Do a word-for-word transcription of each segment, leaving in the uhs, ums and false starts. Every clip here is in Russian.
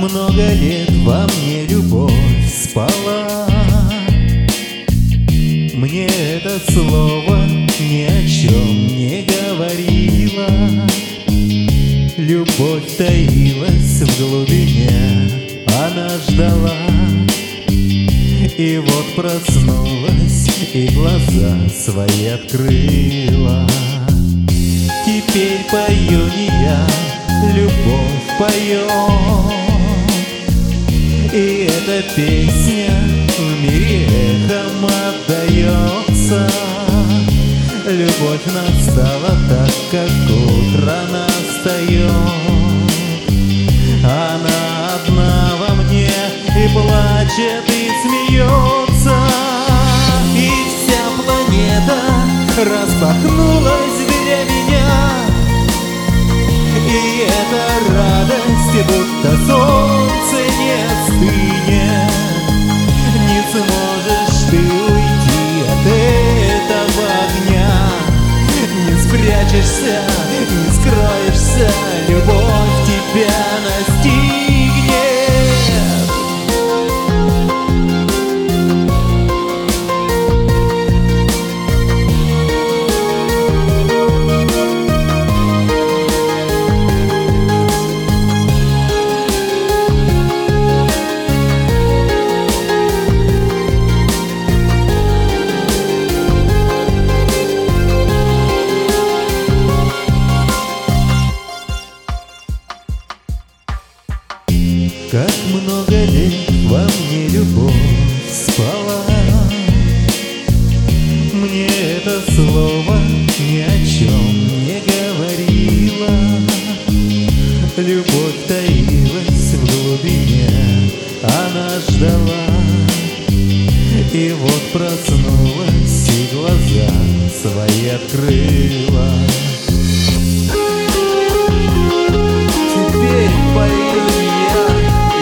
много лет во мне любовь спала. Мне это слово ни о чем не говорило. Любовь таилась в глубине, она ждала. И вот проснулась и глаза свои открыла. Теперь пою не я, любовь поет. И эта песня в мире эхом отдается. Любовь настала так, как утро настает. Она одна во мне и плачет, и смеется. И вся планета распахнулась для меня. И эта радость, будто солнце не остынет. Не сможешь ты уйти от этого огня. Не спрячешься, не скроешься, любовь тебя настигнет. Как много лет во мне любовь спала. Мне это слово ни о чем не говорило. Любовь таилась в глубине, она ждала. И вот проснулась и глаза свои открыла. Теперь пою я,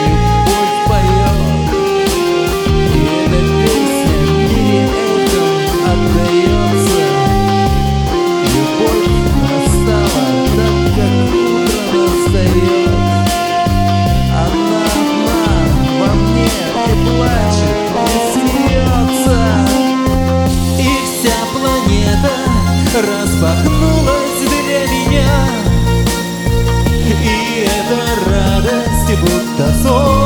распахнулась для меня. И эта радость, будто сон